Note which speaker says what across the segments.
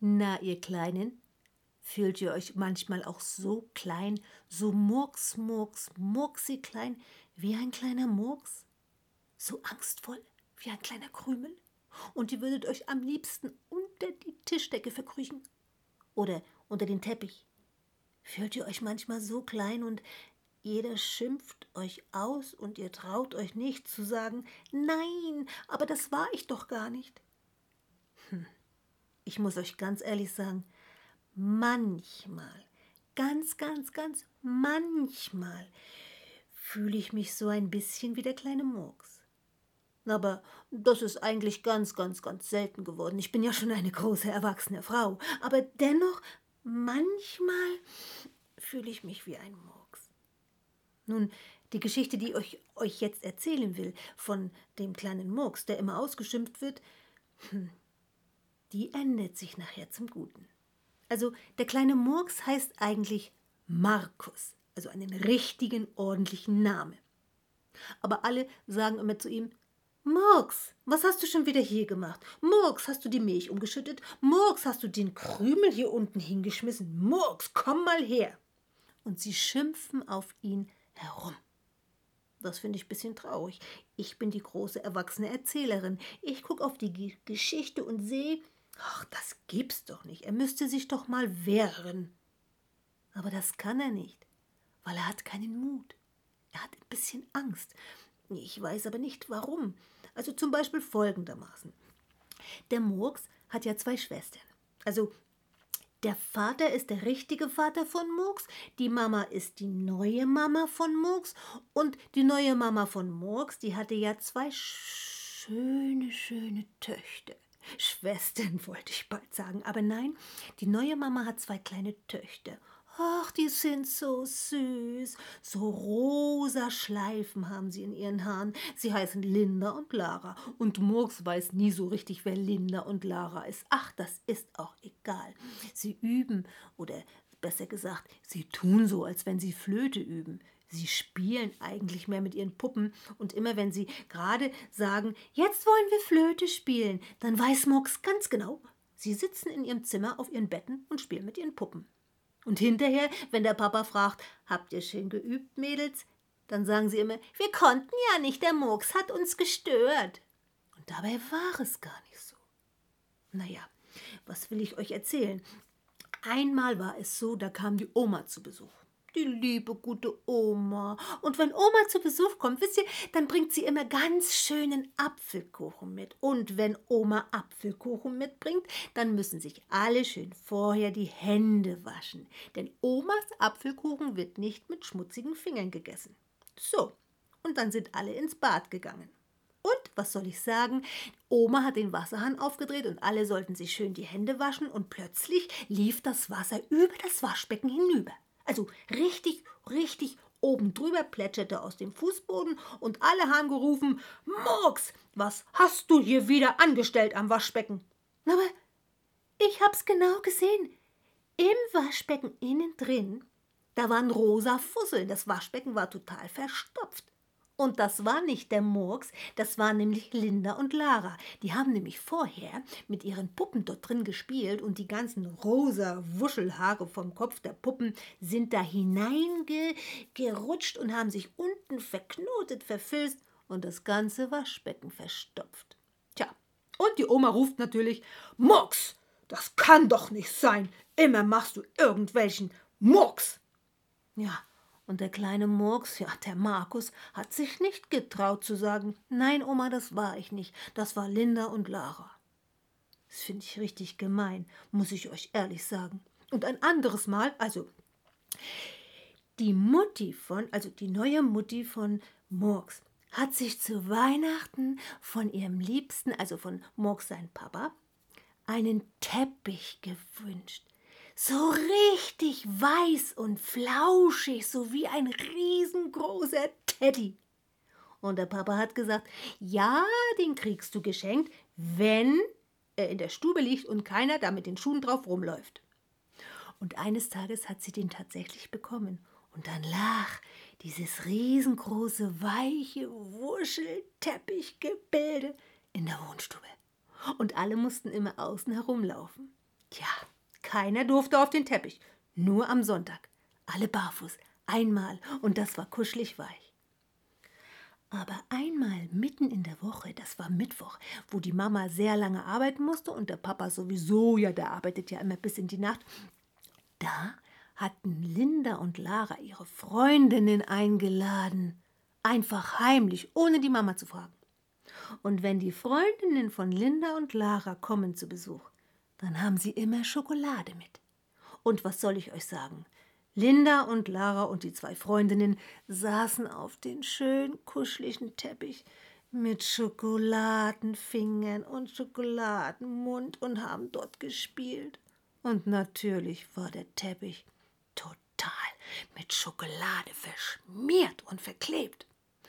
Speaker 1: Na, ihr Kleinen, fühlt ihr euch manchmal auch so klein, so murksi klein, wie ein kleiner Murks? So angstvoll, wie ein kleiner Krümel? Und ihr würdet euch am liebsten unter die Tischdecke verkriechen oder unter den Teppich. Fühlt ihr euch manchmal so klein und jeder schimpft euch aus und ihr traut euch nicht zu sagen, nein, aber das war ich doch gar nicht. Ich muss euch ganz ehrlich sagen, manchmal, ganz manchmal fühle ich mich so ein bisschen wie der kleine Murks. Aber das ist eigentlich ganz selten geworden. Ich bin ja schon eine große erwachsene Frau. Aber dennoch, manchmal fühle ich mich wie ein Murks. Nun, die Geschichte, die ich euch jetzt erzählen will, von dem kleinen Murks, der immer ausgeschimpft wird, die ändert sich nachher zum Guten. Also, der kleine Murks heißt eigentlich Markus, also einen richtigen, ordentlichen Namen. Aber alle sagen immer zu ihm, Murks, was hast du schon wieder hier gemacht? Murks, hast du die Milch umgeschüttet? Murks, hast du den Krümel hier unten hingeschmissen? Murks, komm mal her! Und sie schimpfen auf ihn herum. Das finde ich ein bisschen traurig. Ich bin die große erwachsene Erzählerin. Ich gucke auf die Geschichte und sehe, ach, das gibt's doch nicht. Er müsste sich doch mal wehren. Aber das kann er nicht, weil er hat keinen Mut. Er hat ein bisschen Angst. Ich weiß aber nicht, warum. Also zum Beispiel folgendermaßen. Der Murks hat ja 2 Schwestern. Also der Vater ist der richtige Vater von Murks, die Mama ist die neue Mama von Murks und die neue Mama von Murks, die hatte ja 2 schöne Töchter. Schwestern wollte ich bald sagen, aber nein, die neue Mama hat 2 kleine Töchter. Ach, die sind so süß. So rosa Schleifen haben sie in ihren Haaren. Sie heißen Linda und Lara. Und Murks weiß nie so richtig, wer Linda und Lara ist. Ach, das ist auch egal. Sie üben, oder besser gesagt, sie tun so, als wenn sie Flöte üben. Sie spielen eigentlich mehr mit ihren Puppen und immer wenn sie gerade sagen, jetzt wollen wir Flöte spielen, dann weiß Murks ganz genau, sie sitzen in ihrem Zimmer auf ihren Betten und spielen mit ihren Puppen. Und hinterher, wenn der Papa fragt, habt ihr schön geübt, Mädels? Dann sagen sie immer, wir konnten ja nicht, der Murks hat uns gestört. Und dabei war es gar nicht so. Naja, was will ich euch erzählen? Einmal war es so, da kam die Oma zu Besuch. Die liebe, gute Oma. Und wenn Oma zu Besuch kommt, wisst ihr, dann bringt sie immer ganz schönen Apfelkuchen mit. Und wenn Oma Apfelkuchen mitbringt, dann müssen sich alle schön vorher die Hände waschen. Denn Omas Apfelkuchen wird nicht mit schmutzigen Fingern gegessen. So, und dann sind alle ins Bad gegangen. Und, was soll ich sagen, Oma hat den Wasserhahn aufgedreht und alle sollten sich schön die Hände waschen und plötzlich lief das Wasser über das Waschbecken hinüber. Also richtig oben drüber plätscherte aus dem Fußboden und alle haben gerufen, Murks, was hast du hier wieder angestellt am Waschbecken? Aber ich hab's genau gesehen. Im Waschbecken innen drin, da waren rosa Fusseln. Das Waschbecken war total verstopft. Und das war nicht der Murks, das waren nämlich Linda und Lara. Die haben nämlich vorher mit ihren Puppen dort drin gespielt und die ganzen rosa Wuschelhaare vom Kopf der Puppen sind da hineingerutscht und haben sich unten verknotet, verfilzt und das ganze Waschbecken verstopft. Tja, und die Oma ruft natürlich, Murks, das kann doch nicht sein. Immer machst du irgendwelchen Murks. Ja, und der kleine Murks, ja, der Markus, hat sich nicht getraut zu sagen, nein, Oma, das war ich nicht, das war Linda und Lara. Das finde ich richtig gemein, muss ich euch ehrlich sagen. Und ein anderes Mal, also die neue Mutti von Murks, hat sich zu Weihnachten von ihrem Liebsten, also von Murks sein Papa, einen Teppich gewünscht. So richtig weiß und flauschig, so wie ein riesengroßer Teddy. Und der Papa hat gesagt, ja, den kriegst du geschenkt, wenn er in der Stube liegt und keiner da mit den Schuhen drauf rumläuft. Und eines Tages hat sie den tatsächlich bekommen. Und dann lag dieses riesengroße, weiche Wuschelteppichgebilde in der Wohnstube. Und alle mussten immer außen herumlaufen. Tja, keiner durfte auf den Teppich, nur am Sonntag. Alle barfuß, einmal, und das war kuschelig weich. Aber einmal mitten in der Woche, das war Mittwoch, wo die Mama sehr lange arbeiten musste und der Papa sowieso, ja, der arbeitet ja immer bis in die Nacht, da hatten Linda und Lara ihre Freundinnen eingeladen. Einfach heimlich, ohne die Mama zu fragen. Und wenn die Freundinnen von Linda und Lara kommen zu Besuch, dann haben sie immer Schokolade mit. Und was soll ich euch sagen? Linda und Lara und die zwei Freundinnen saßen auf den schön kuscheligen Teppich mit Schokoladenfingern und Schokoladenmund und haben dort gespielt. Und natürlich war der Teppich total mit Schokolade verschmiert und verklebt.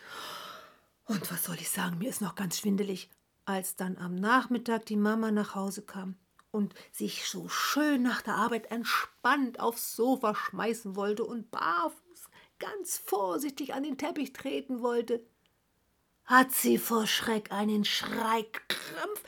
Speaker 1: Und was soll ich sagen, mir ist noch ganz schwindelig, als dann am Nachmittag die Mama nach Hause kam und sich so schön nach der Arbeit entspannt aufs Sofa schmeißen wollte und barfuß ganz vorsichtig an den Teppich treten wollte, hat sie vor Schreck einen Schreikrampf.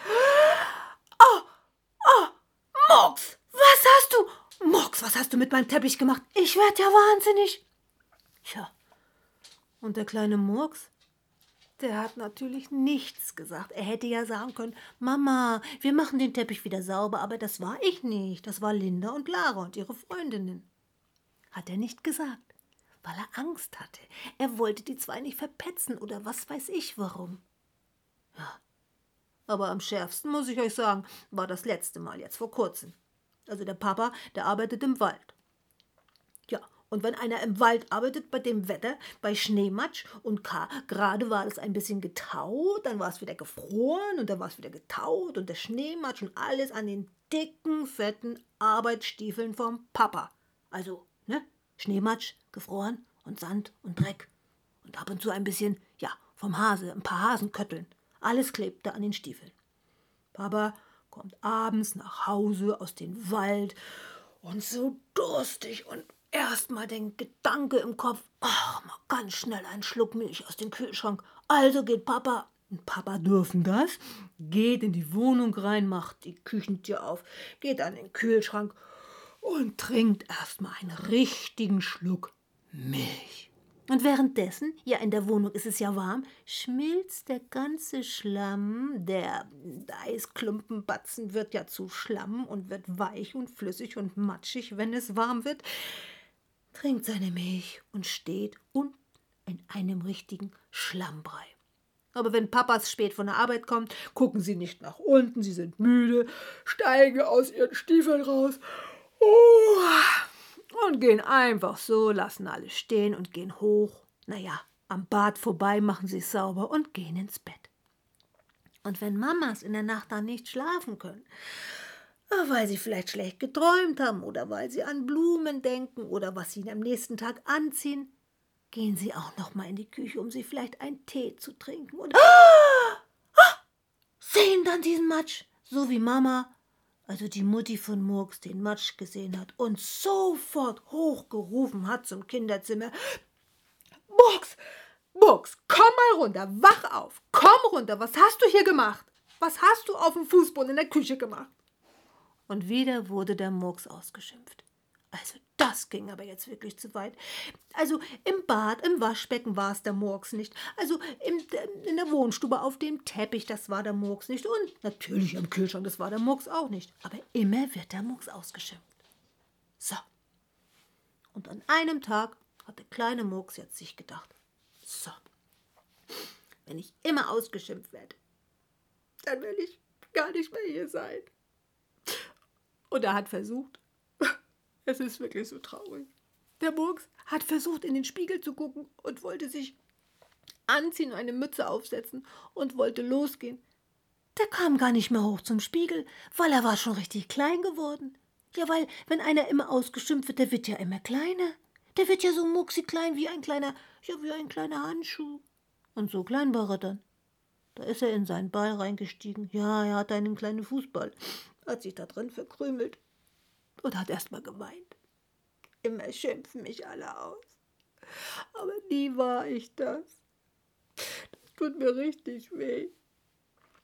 Speaker 1: Oh, oh, Murks, was hast du? Murks, was hast du mit meinem Teppich gemacht? Ich werd ja wahnsinnig. Tja, und der kleine Murks, der hat natürlich nichts gesagt. Er hätte ja sagen können, Mama, wir machen den Teppich wieder sauber, aber das war ich nicht. Das war Linda und Lara und ihre Freundinnen. Hat er nicht gesagt, weil er Angst hatte. Er wollte die zwei nicht verpetzen oder was weiß ich warum. Ja, aber am schärfsten, muss ich euch sagen, war das letzte Mal, jetzt vor kurzem. Also der Papa, der arbeitet im Wald. Ja, und wenn einer im Wald arbeitet, bei dem Wetter, bei Schneematsch und gerade war es ein bisschen getaut, dann war es wieder gefroren und dann war es wieder getaut und der Schneematsch und alles an den dicken, fetten Arbeitsstiefeln vom Papa. Also, ne, Schneematsch, gefroren und Sand und Dreck und ab und zu ein bisschen, ja, vom Hase, ein paar Hasenkötteln. Alles klebte an den Stiefeln. Papa kommt abends nach Hause aus dem Wald und so durstig und erstmal den Gedanke im Kopf, ach, mal ganz schnell einen Schluck Milch aus dem Kühlschrank. Also geht Papa, und Papa dürfen das, geht in die Wohnung rein, macht die Küchentür auf, geht an den Kühlschrank und trinkt erstmal einen richtigen Schluck Milch. Und währenddessen, ja, in der Wohnung ist es ja warm, schmilzt der ganze Schlamm, der Eisklumpenbatzen wird ja zu Schlamm und wird weich und flüssig und matschig, wenn es warm wird, trinkt seine Milch und steht unten in einem richtigen Schlammbrei. Aber wenn Papas spät von der Arbeit kommt, gucken sie nicht nach unten, sie sind müde, steigen aus ihren Stiefeln raus und gehen einfach so, lassen alles stehen und gehen hoch. Naja, am Bad vorbei, machen sie es sauber und gehen ins Bett. Und wenn Mamas in der Nacht dann nicht schlafen können, weil sie vielleicht schlecht geträumt haben oder weil sie an Blumen denken oder was sie am nächsten Tag anziehen, gehen sie auch noch mal in die Küche, um sich vielleicht einen Tee zu trinken und sehen dann diesen Matsch, so wie Mama, also die Mutti von Murks, den Matsch gesehen hat und sofort hochgerufen hat zum Kinderzimmer: Murks, Murks, komm mal runter, wach auf, komm runter, was hast du hier gemacht? Was hast du auf dem Fußboden in der Küche gemacht? Und wieder wurde der Murks ausgeschimpft. Also das ging aber jetzt wirklich zu weit. Also im Bad, im Waschbecken war es der Murks nicht. Also in der Wohnstube auf dem Teppich, das war der Murks nicht. Und natürlich im Kühlschrank, das war der Murks auch nicht. Aber immer wird der Murks ausgeschimpft. So. Und an einem Tag hat der kleine Murks jetzt sich gedacht, so, wenn ich immer ausgeschimpft werde, dann will ich gar nicht mehr hier sein. Und er hat versucht, es ist wirklich so traurig. Der Murks hat versucht, in den Spiegel zu gucken und wollte sich anziehen und eine Mütze aufsetzen und wollte losgehen. Der kam gar nicht mehr hoch zum Spiegel, weil er war schon richtig klein geworden. Ja, weil, wenn einer immer ausgeschimpft wird, der wird ja immer kleiner. Der wird ja so mucksigklein wie ein kleiner, ja, wie ein kleiner Handschuh. Und so klein war er dann. Da ist er in seinen Ball reingestiegen. Ja, er hatte einen kleinen Fußball, hat sich da drin verkrümelt und hat erst mal geweint. Immer schimpfen mich alle aus. Aber nie war ich das. Das tut mir richtig weh.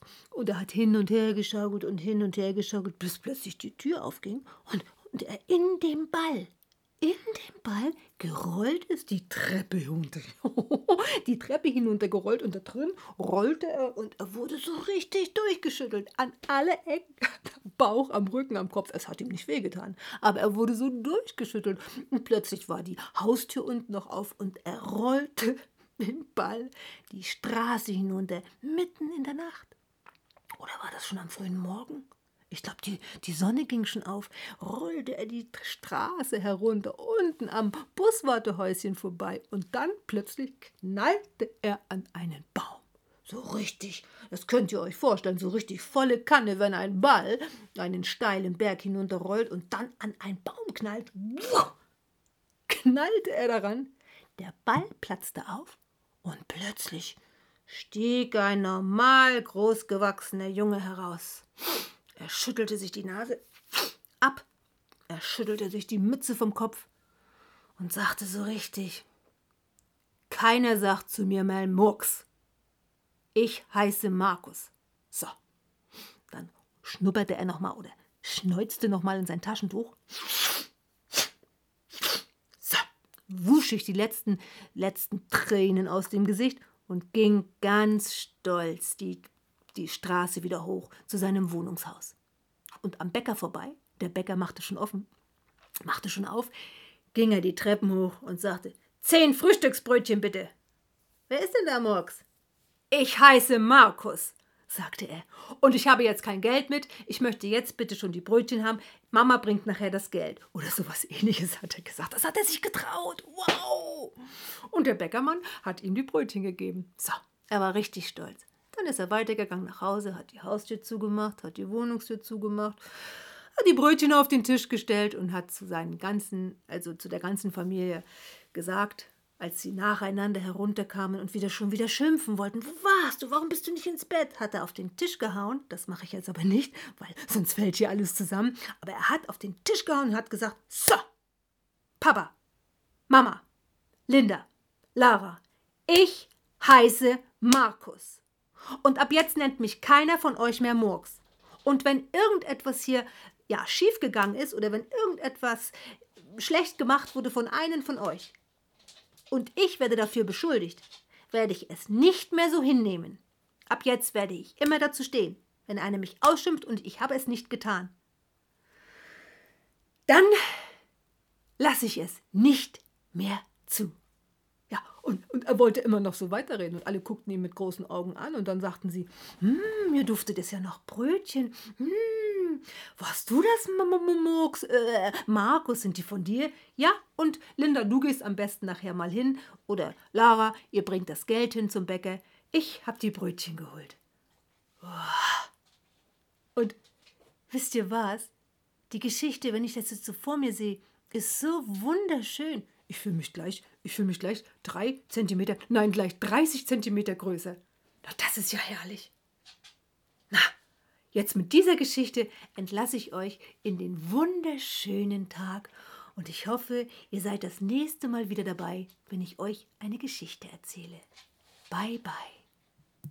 Speaker 1: Und er hat hin und her geschaukelt, bis plötzlich die Tür aufging und er in dem Ball gerollt ist, die Treppe hinunter. Die Treppe hinuntergerollt und da drin rollte er und er wurde so richtig durchgeschüttelt. An alle Ecken, am Bauch, am Rücken, am Kopf. Es hat ihm nicht wehgetan, aber er wurde so durchgeschüttelt. Und plötzlich war die Haustür unten noch auf und er rollte den Ball die Straße hinunter, mitten in der Nacht. Oder war das schon am frühen Morgen? Ich glaube, die Sonne ging schon auf, rollte er die Straße herunter, unten am Buswartehäuschen vorbei und dann plötzlich knallte er an einen Baum. So richtig, das könnt ihr euch vorstellen, so richtig volle Kanne, wenn ein Ball einen steilen Berg hinunterrollt und dann an einen Baum knallt. Knallte er daran, der Ball platzte auf und plötzlich stieg ein normal großgewachsener Junge heraus. Er schüttelte sich die Nase ab, er schüttelte sich die Mütze vom Kopf und sagte so richtig: Keiner sagt zu mir mal Murks. Ich heiße Markus. So, dann schnupperte er nochmal oder schneuzte nochmal in sein Taschentuch. So, wusch ich die letzten Tränen aus dem Gesicht und ging ganz stolz die Straße wieder hoch zu seinem Wohnungshaus. Und am Bäcker vorbei, der Bäcker machte schon auf, ging er die Treppen hoch und sagte: 10 Frühstücksbrötchen bitte. Wer ist denn da, Murks? Ich heiße Markus, sagte er. Und ich habe jetzt kein Geld mit. Ich möchte jetzt bitte schon die Brötchen haben. Mama bringt nachher das Geld. Oder sowas Ähnliches hat er gesagt. Das hat er sich getraut. Wow! Und der Bäckermann hat ihm die Brötchen gegeben. So, er war richtig stolz. Dann ist er weitergegangen nach Hause, hat die Haustür zugemacht, hat die Wohnungstür zugemacht, hat die Brötchen auf den Tisch gestellt und hat zu der ganzen Familie gesagt, als sie nacheinander herunterkamen und schon wieder schimpfen wollten: Wo warst du? Warum bist du nicht ins Bett? Hat er auf den Tisch gehauen. Das mache ich jetzt aber nicht, weil sonst fällt hier alles zusammen. Aber er hat auf den Tisch gehauen und hat gesagt: So, Papa, Mama, Linda, Lara, ich heiße Markus. Und ab jetzt nennt mich keiner von euch mehr Murks. Und wenn irgendetwas hier schiefgegangen ist oder wenn irgendetwas schlecht gemacht wurde von einem von euch und ich werde dafür beschuldigt, werde ich es nicht mehr so hinnehmen. Ab jetzt werde ich immer dazu stehen, wenn einer mich ausschimpft und ich habe es nicht getan. Dann lasse ich es nicht mehr zu. Ja, und er wollte immer noch so weiterreden und alle guckten ihn mit großen Augen an und dann sagten sie: Mir duftet es ja nach Brötchen. Warst du das, Murks? Markus, sind die von dir? Ja, und Linda, du gehst am besten nachher mal hin. Oder Lara, ihr bringt das Geld hin zum Bäcker. Ich habe die Brötchen geholt. Und wisst ihr was? Die Geschichte, wenn ich das jetzt so vor mir sehe, ist so wunderschön. Ich fühle mich gleich 3 Zentimeter, nein, gleich 30 Zentimeter größer. Na, das ist ja herrlich. Na, jetzt mit dieser Geschichte entlasse ich euch in den wunderschönen Tag und ich hoffe, ihr seid das nächste Mal wieder dabei, wenn ich euch eine Geschichte erzähle. Bye, bye.